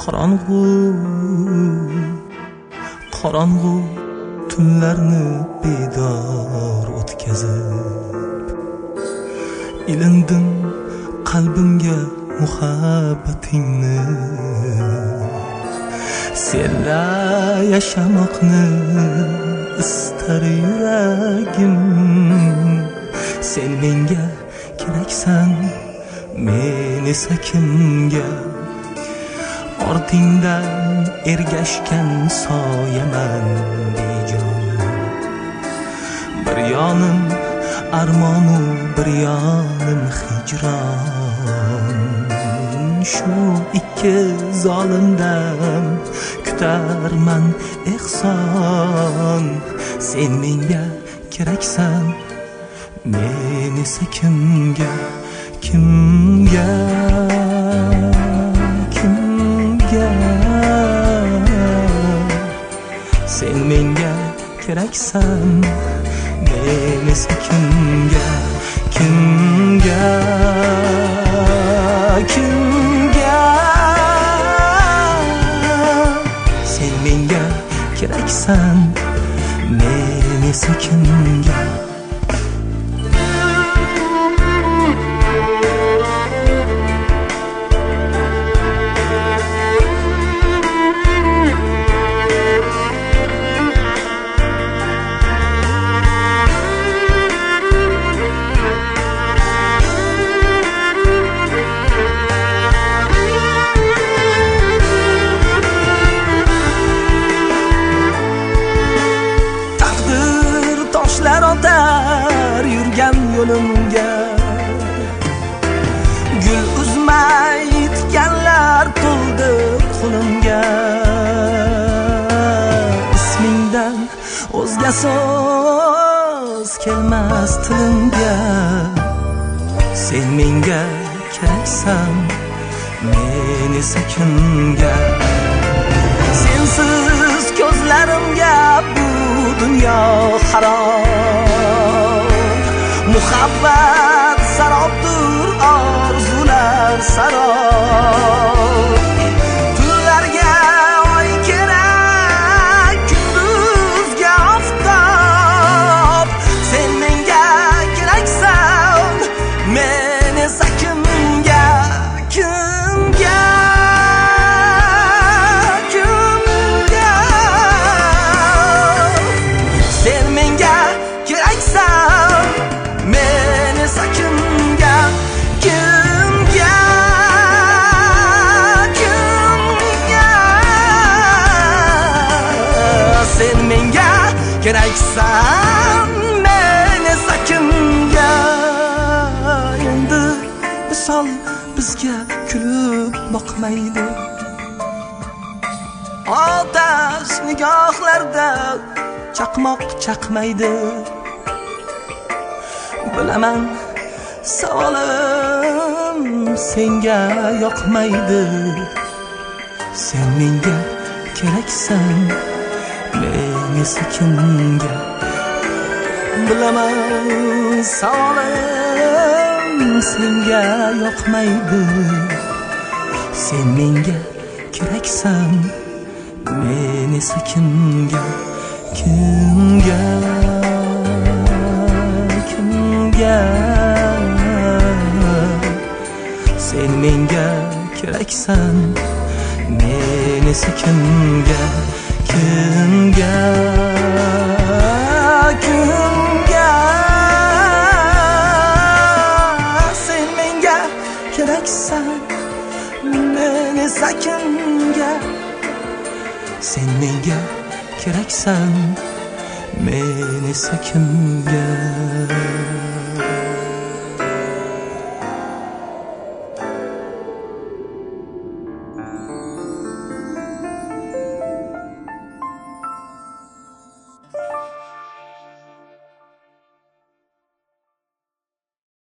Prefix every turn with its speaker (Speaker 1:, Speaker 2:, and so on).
Speaker 1: qorong'u tunlarni bedor o'tkazib ilindim qalbimga muhabbatingni senla yashamoqni istar yuragim sen menga keraksan men esa kimga ortingdan ergashgan soyaman bejon bir yonim armonu bir yonim hijron shu ikki zolimdan kutarman ehson sen menga keraksan men esa kimga sen menga keraksan men esa kimga sen menga keraksan men esa kimga otar yurgan yo'limga gul uzmay yitganlar to'ldi qo'limga ismingdan o'zga so'z kelmas tilimga sen menga keraksan men esa kimga sensiz ko'zlarimga bu dunyo harom muhabbat sarobdir orzular sarob tunlarga oy kerak kunduzga oftob sen menga keraksan men esa kimga sen menga keraksan men esa kimga sen menga keraksan men esa kimga endi misol bizga kulib boqmaydi otash nigohlarda chaqmoq chaqmaydi bilaman savolim senga yoqmaydi sen menga keraksan men esa kimga bilaman savolim senga yoqmaydi sen menga keraksan men esa kimga sen menga keraksan men esa kimga sen menga keraksan men esa kimga sen menga keraksan men esa kimga